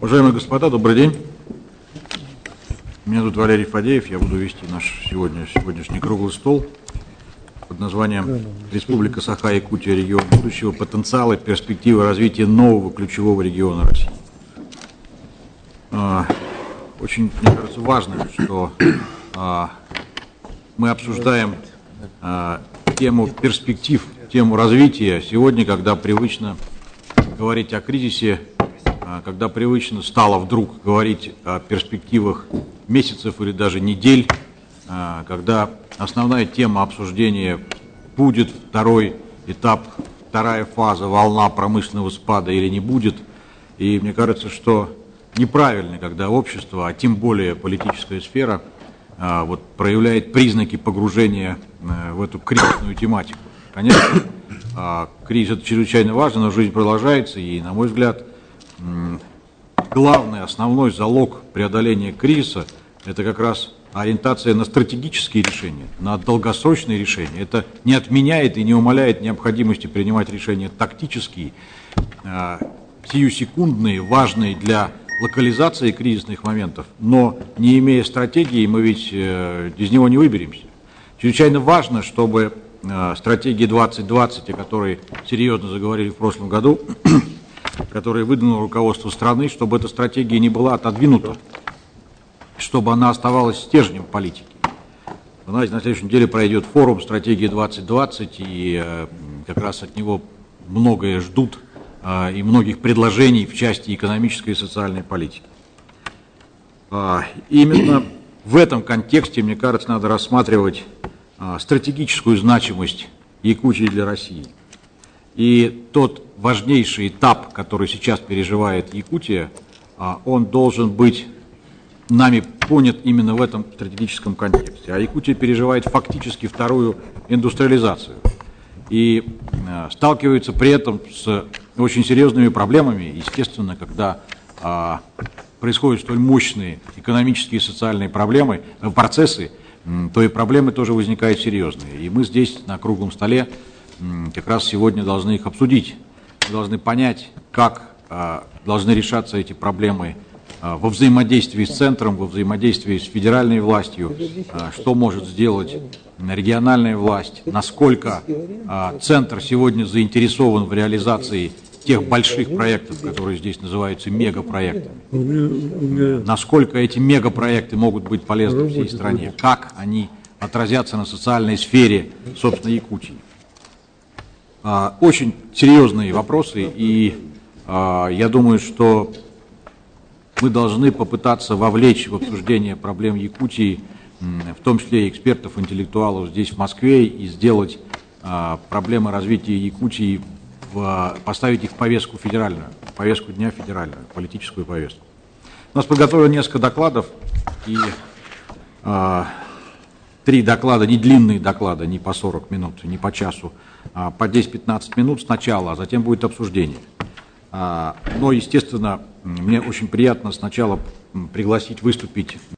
Уважаемые господа, добрый день. Меня зовут Валерий Фадеев, я буду вести наш сегодняшний круглый стол под названием «Республика Саха-Якутия. Регион будущего. Потенциалы, перспективы развития нового ключевого региона России». Очень, мне кажется, важно, что мы обсуждаем тему перспектив, тему развития сегодня, когда привычно говорить о кризисе, когда привычно стало вдруг говорить о перспективах месяцев или даже недель, когда основная тема обсуждения будет второй этап, вторая фаза, волна промышленного спада или не будет. И мне кажется, что неправильно, когда общество, а тем более политическая сфера, проявляет признаки погружения в эту кризисную тематику. Конечно, кризис это чрезвычайно важно, но жизнь продолжается, и, на мой взгляд, главный, основной залог преодоления кризиса – это как раз ориентация на стратегические решения, на долгосрочные решения. Это не отменяет и не умаляет необходимости принимать решения тактические, сиюсекундные, важные для локализации кризисных моментов, но не имея стратегии, мы ведь из него не выберемся. Чрезвычайно важно, чтобы стратегия 2020, о которой серьезно заговорили в прошлом году, которая выдвинуло руководство страны, чтобы эта стратегия не была отодвинута, чтобы она оставалась стержнем политики. Вы знаете, на следующей неделе пройдет форум «Стратегия 2020», и как раз от него многое ждут, и многих предложений в части экономической и социальной политики. Именно в этом контексте, мне кажется, надо рассматривать стратегическую значимость Якутии для России. И тот важнейший этап, который сейчас переживает Якутия, он должен быть нами понят именно в этом стратегическом контексте. А Якутия переживает фактически вторую индустриализацию и сталкивается при этом с очень серьезными проблемами. Естественно, когда происходят столь мощные экономические и социальные процессы, то и проблемы тоже возникают серьезные. И мы здесь на круглом столе как раз сегодня должны их обсудить. Мы должны понять, как должны решаться эти проблемы во взаимодействии с центром, во взаимодействии с федеральной властью, что может сделать региональная власть, насколько центр сегодня заинтересован в реализации тех больших проектов, которые здесь называются мегапроектами, насколько эти мегапроекты могут быть полезны всей стране, как они отразятся на социальной сфере, собственно, Якутии. Очень серьезные вопросы, и я думаю, что мы должны попытаться вовлечь в обсуждение проблем Якутии, в том числе и экспертов, интеллектуалов здесь, в Москве, и сделать проблемы развития Якутии, поставить их в повестку федеральную, в повестку дня федеральную, политическую повестку. У нас подготовлено несколько докладов, и 3 доклада, не длинные доклады, не по 40 минут, не по часу, а по 10-15 минут сначала, а затем будет обсуждение. Но, естественно, мне очень приятно сначала пригласить выступить